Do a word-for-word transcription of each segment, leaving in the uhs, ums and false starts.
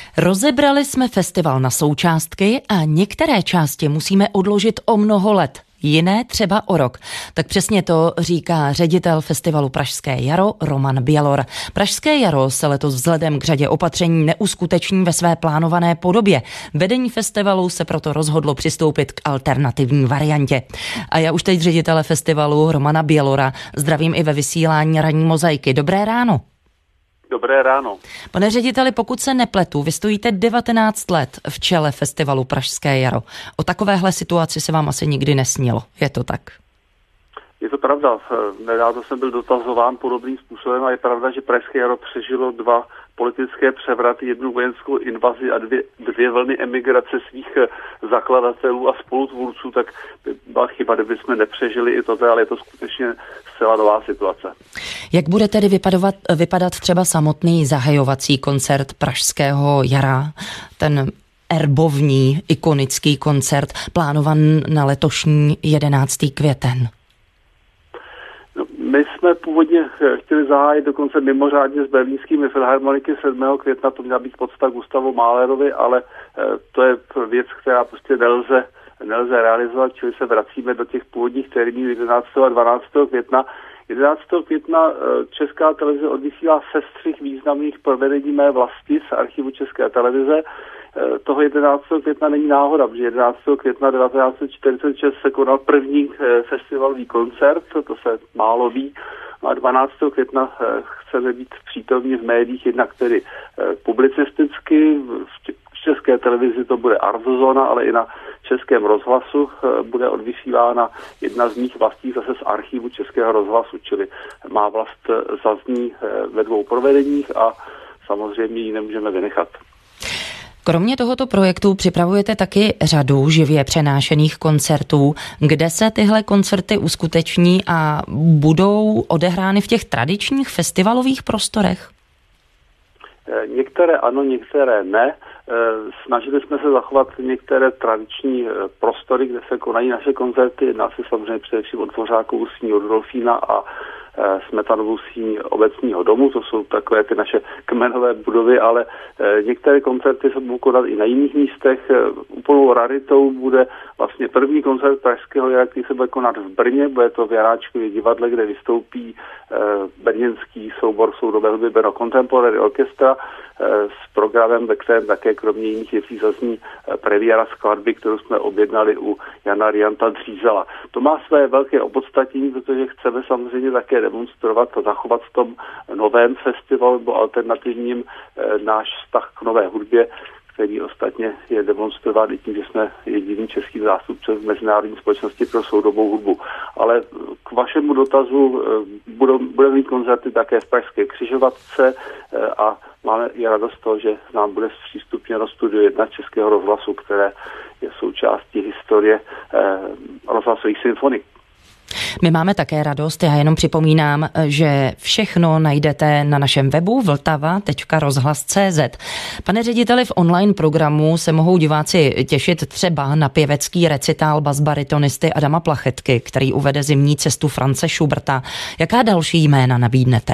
Rozebrali jsme festival na součástky a některé části musíme odložit o mnoho let, jiné třeba o rok. Tak přesně to říká ředitel festivalu Pražské jaro Roman Bělor. Pražské jaro se letos vzhledem k řadě opatření neuskuteční ve své plánované podobě. Vedení festivalu se proto rozhodlo přistoupit k alternativní variantě. A já už teď ředitele festivalu Romana Bělora zdravím i ve vysílání Ranní mozaiky. Dobré ráno. Dobré ráno. Pane řediteli, pokud se nepletu, vy stojíte devatenáct let v čele festivalu Pražské jaro. O takovéhle situaci se vám asi nikdy nesnilo. Je to tak? Je to pravda. Nedávno jsem byl dotazován podobným způsobem a je pravda, že Pražské jaro přežilo dva politické převraty, jednu vojenskou invazi a dvě, dvě vlny emigrace svých zakladatelů a spolutvůrců, tak by byla chyba, kdyby jsme nepřežili i toto, ale je to skutečně zcela nová situace. Jak bude tedy vypadovat, vypadat třeba samotný zahajovací koncert Pražského jara, ten erbovní, ikonický koncert, plánovan na letošní jedenáctý květen? No, my jsme původně chtěli zahájit dokonce mimořádně s berlínskými filharmoniky sedmého května, to měla být podsta Gustavu Mahlerovi, ale to je věc, která prostě nelze, nelze realizovat, čili se vracíme do těch původních termínů jedenáctého a dvanáctého května. jedenáctého května Česká televize odvysílá sestřih významných provedení Mé vlasti z archivu České televize. Toho jedenáctého května není náhoda, protože jedenáctého května devatenáct set čtyřicet šest se konal první festivalový koncert, to se málo ví, a dvanáctého května chceme být přítomni v médiích, jednak tedy publicisticky, v České televizi to bude Artzóna, ale i na Českém rozhlasu bude odvysílána jedna z mých vlastí zase z archivu Českého rozhlasu, čili Má vlast zazní ve dvou provedeních a samozřejmě ji nemůžeme vynechat. Kromě tohoto projektu připravujete taky řadu živě přenášených koncertů, kde se tyhle koncerty uskuteční a budou odehrány v těch tradičních festivalových prostorech? Některé ano, některé ne. Snažili jsme se zachovat některé tradiční prostory, kde se konají naše koncerty. Jedná se samozřejmě především o Dvořákovu síň od Dolfína a Smetanovou síň Obecního domu, to jsou takové ty naše kmenové budovy, ale některé koncerty se budou konat i na jiných místech. Úplnou raritou bude vlastně první koncert Pražského jara, který se bude konat v Brně, bude to v Janáčkově divadle, kde vystoupí brněnský soubor soudobé hudby Brno Contemporary Orchestra s programem, ve kterém také kromě jiných věcí zazní premiéra skladby, kterou jsme objednali u Jana Rianta Dřízela. To má své velké opodstatnění, protože chceme samozřejmě také demonstrovat a zachovat v tom novém festivalu nebo alternativním náš vztah k nové hudbě, který ostatně je demonstrován i tím, že jsme jediný český zástupce v Mezinárodní společnosti pro soudobou hudbu. Ale k vašemu dotazu budeme mít koncerty také v Pražské Křižovatce a máme i radost toho, že nám bude zpřístupněno Studio jedna Českého rozhlasu, které je součástí historie rozhlasových symfonik. My máme také radost, já jenom připomínám, že všechno najdete na našem webu vltava tečka rozhlas tečka cé zet. Pane řediteli, v online programu se mohou diváci těšit třeba na pěvecký recitál basbaritonisty Adama Plachetky, který uvede Zimní cestu Franze Schuberta. Jaká další jména nabídnete?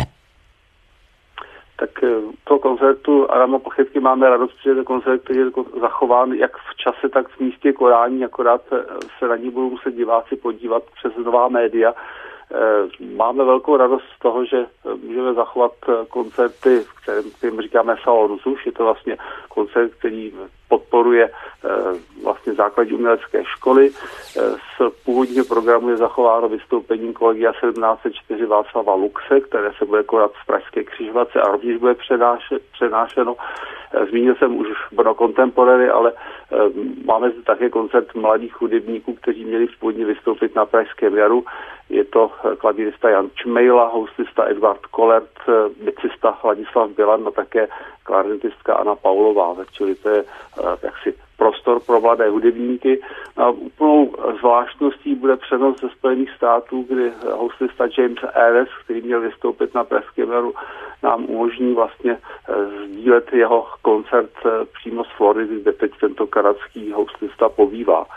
Tak toho koncertu Adama Plachetky máme radost, protože to koncert, který je zachován jak v čase, tak v místě konání, akorát se na ní budou muset diváci podívat přes nová média. Máme velkou radost z toho, že můžeme zachovat koncerty, kterým říkáme Salon Zuš. Je to vlastně koncert, který podporuje vlastně základní umělecké školy. Z původního programu je zachováno vystoupením Kolegia sedmnáct set čtyři Václava Luxe, které se bude konat v Pražské Křižovatce a rovněž bude přenášeno. Zmínil jsem už Brno Contemporary, ale máme zde také koncert mladých hudebníků, kteří měli původně vystoupit na Pražském jaru. Je to klavírista Jan Čmejla, houslista Edvard Kolert, bicista Ladislav Bělan a také klarinetistka Anna Paulová. Čili to je jaksi prostor pro mladé hudebníky. A úplnou zvláštností bude přenos ze Spojených států, kdy houslista James Ayres, který měl vystoupit na Pražském jaru, nám umožní vlastně sdílet jeho koncert přímo z Floridy, kde teď tento kanadský houslista pobývá.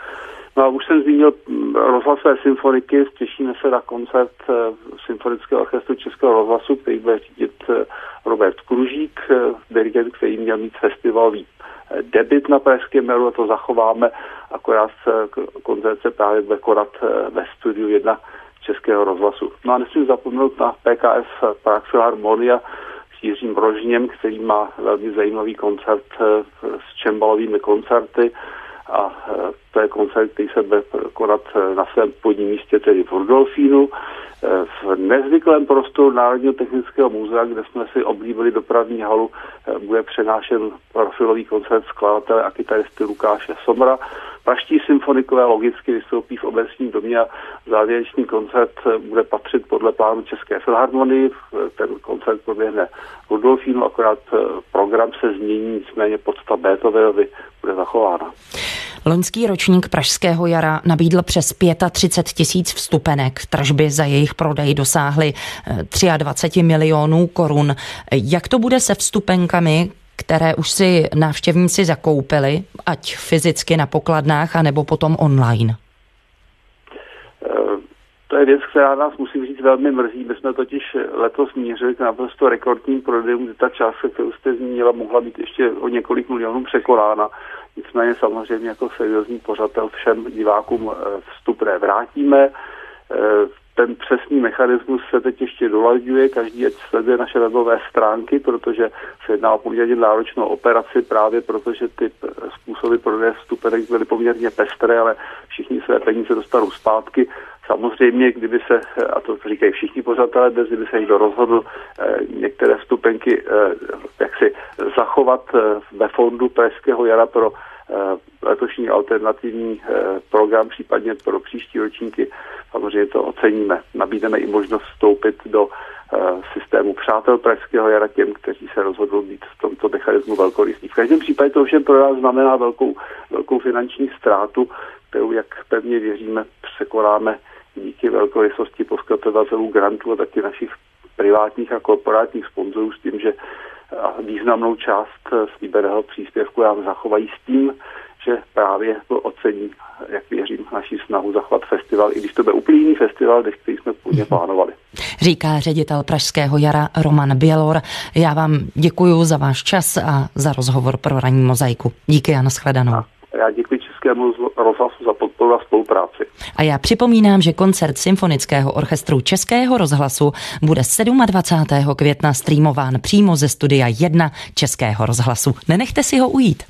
No a už jsem zmínil rozhlasové symfoniky, těšíme se na koncert Symfonického orchestru Českého rozhlasu, který bude řídit Robert Kružík, dirigent, který měl mít festivalový debut na Pražském jaru, a to zachováme, akorát koncert se právě bude konat ve studiu jedna Českého rozhlasu. No a nesmím zapomenout na P K F Prague Philharmonia s Jiřím Rožněm, který má velmi zajímavý koncert s čembalovými koncerty, a to je koncert, který se bude konat na svém původním místě, tedy v Rudolfínu, v nezvyklém prostoru Národního technického muzea, kde jsme si oblíbili dopravní halu, bude přenášen profilový koncert skladatele a kytaristy Lukáše Somra. Praští symfonikové logicky vystoupí v Obecním domě a závěrečný koncert bude patřit podle plánu České filharmonii. Ten koncert proběhne v Rudolfínu, akorát program se změní, nicméně podsta Beethovenovi bude zachována. Loňský ročník Pražského jara nabídl přes třicet pět tisíc vstupenek. Tržby za jejich prodej dosáhly dvacet tři milionů korun. Jak to bude se vstupenkami, které už si návštěvníci zakoupili, ať fyzicky na pokladnách, anebo potom online? To je věc, která nás, musím říct, velmi mrzí. My jsme totiž letos mířili k naprosto rekordním prodejům, kdy ta částka, kterou jste zmínila, mohla být ještě o několik milionů překonána. Nicméně samozřejmě jako seriózní pořadatel všem divákům vstupné vrátíme. Ten přesný mechanismus se teď ještě dolaďuje, každý ať sleduje naše webové stránky, protože se jedná o poměrně náročnou operaci, právě protože ty způsoby prodeje vstupenek byly poměrně pestré, ale všichni své peníze dostanou zpátky. Samozřejmě, kdyby se, a to říkají všichni pořadatelé, kdyby se někdo rozhodl některé vstupenky jaksi zachovat ve fondu Pražského jara pro letošní alternativní program, případně pro příští ročníky, samozřejmě to oceníme. Nabídneme i možnost vstoupit do systému Přátel Pražského jara těm, kteří se rozhodnou být v tomto mechanismu velkorysí. V každém případě to ovšem pro nás znamená velkou, velkou finanční ztrátu, kterou, jak pevně věříme, překonáme díky velkorysosti poskytovatelů grantů a taky našich privátních a korporátních sponzorů s tím, že významnou část slíbeného příspěvku nám zachovají s tím, že právě to ocení, jak věřím, naší snahu zachovat festival, i když to byl úplně jiný festival, než který jsme původně plánovali. Říká ředitel Pražského jara Roman Bělor. Já vám děkuji za váš čas a za rozhovor pro Ranní mozaiku. Díky a nashledanou. A já děkuji Českému rozhlasu za podporu a spolupráci. A já připomínám, že koncert Symfonického orchestru Českého rozhlasu bude dvacátého sedmého května streamován přímo ze studia jedna Českého rozhlasu. Nenechte si ho ujít.